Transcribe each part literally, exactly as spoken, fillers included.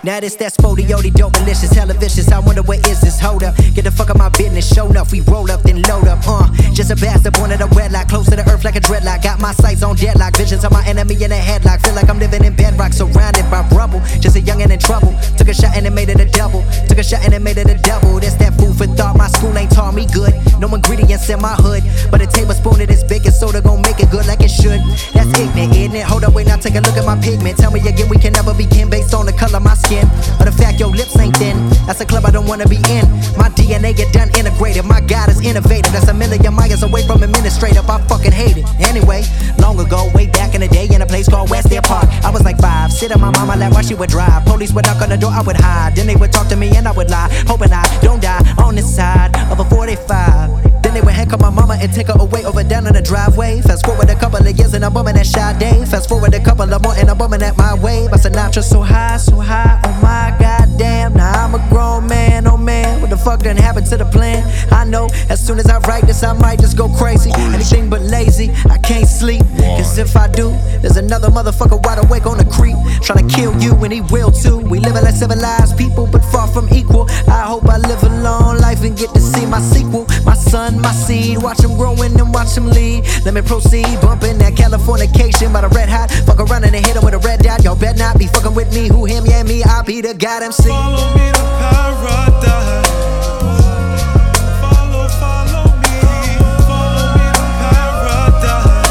Now this that spodiody dope delicious, hella vicious. I wonder what is this, hold up. Get the fuck out my business, show enough. We roll up, then load up, uh just a bastard born at a wedlock, close to the earth like a dreadlock. Got my sights on deadlock, visions of my enemy in a headlock. Feel like I'm living in bedrock, surrounded by rubble. Just a youngin' in trouble. Took a shot and it made it a double. Took a shot and it made it a double. That's that food for thought, my school ain't taught me good. No ingredients in my hood, but a tablespoon of this baking soda gon' make it good like it should. That's ignorant, isn't it? Hold up, wait, now take a look at my pigment. Tell me again, we can never begin based on the color of my skin, or the fact your lips ain't thin. That's a club I don't wanna be in. My D N A get done integrated. My God is innovative. That's a million miles away from administrative. I fucking hate it. Anyway, long ago, way back in the day, in a place called West Air Park, I was like five, sit on my mama lap while she would drive. Police would knock on the door, I would hide. Then they would talk to me and I would lie, hoping I don't die on this side of a forty-five. Then they would handcuff my mama and take her away over down in the driveway. Fast forward a couple of years and I'm bumming that Sade. Fast forward a couple of more and I'm bumming at my way. But Sinatra so high, so high, oh my goddamn. Now I'm a grown man, oh man, what the fuck done happened to the plan? I know as soon as I write this I might just go crazy. Anything but lazy, I can't sleep. Cause if I do, there's another motherfucker wide awake on the creep, trying to kill you and he will too. We living like civilized people but far from equal. I hope I live a long life and get to see my sequel. My son, my seed, watch him growing and watch him lead. Let me proceed, bumping that Californication by the red hot. Fuck around and hit him with a red dot. Y'all bet not be fucking with me. Who, him, yeah, me, I be the God M C. Follow me to paradise. Follow, follow me. Follow me to paradise.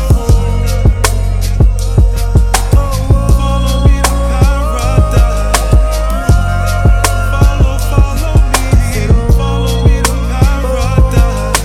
Follow me to paradise. Follow, follow me. Follow me to paradise.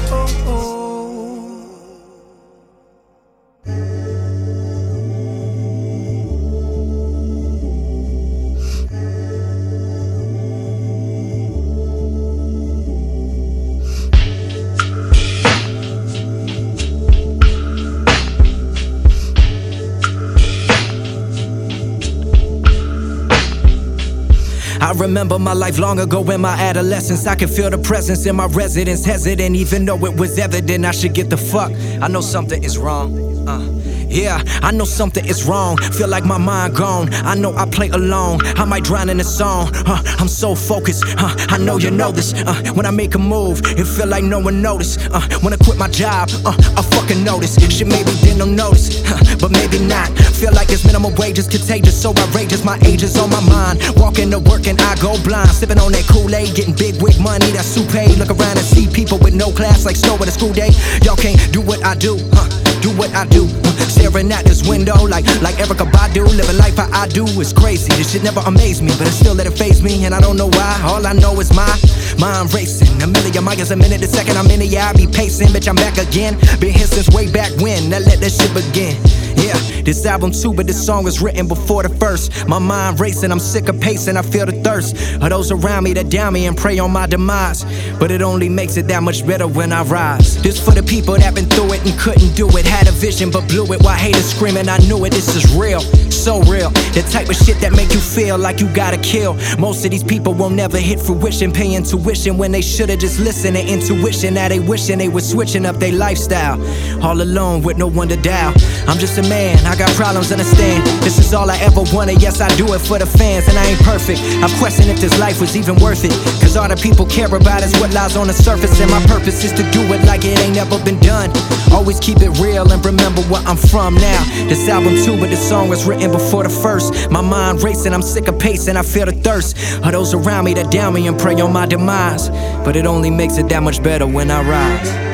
I remember my life long ago in my adolescence. I could feel the presence in my residence, hesitant even though it was evident I should get the fuck. I know something is wrong, uh yeah, I know something is wrong. Feel like my mind gone. I know I play alone. I might drown in a song. Uh, I'm so focused. Uh, I know you know this. Uh, when I make a move, it feel like no one noticed. Uh, when I quit my job, uh, I fucking notice. Shit maybe didn't no notice, uh, but maybe not. Feel like this minimum wage is contagious, so outrageous. My age is on my mind. Walking to work and I go blind. Sipping on that Kool-Aid, getting big wig money. That soup. Look around and see people with no class like snow at a school day. Y'all can't do what I do. Huh? Do what I do, staring at this window like like Erykah Badu. Living life how I do is crazy. This shit never amazed me, but it still let it faze me, and I don't know why. All I know is my mind racing. A million miles a minute, a second I'm in it. Yeah, I be pacing, bitch. I'm back again. Been here since way back when. Now let that shit begin. Yeah, this album too, but this song was written before the first. My mind racing, I'm sick of pacing. I feel the thirst of those around me that down me and pray on my demise. But it only makes it that much better when I rise. This for the people that been through it and couldn't do it. Had a vision but blew it while haters screaming. I knew it, this is real, so real. The type of shit that make you feel like you gotta kill. Most of these people won't never hit fruition, paying tuition when they should've just listened to intuition. Now they wishing they was switching up their lifestyle. All alone with no one to dial. I'm just a man, I got problems, understand. This is all I ever wanted, yes I do it for the fans. And I ain't perfect, I've questioned if this life was even worth it. Cause all the people care about is what lies on the surface. And my purpose is to do it like it ain't never been done. Always keep it real and remember where I'm from now. This album too, but this song was written before the first. My mind racing, I'm sick of pacing, I feel the thirst of those around me that down me and pray on my demise. But it only makes it that much better when I rise.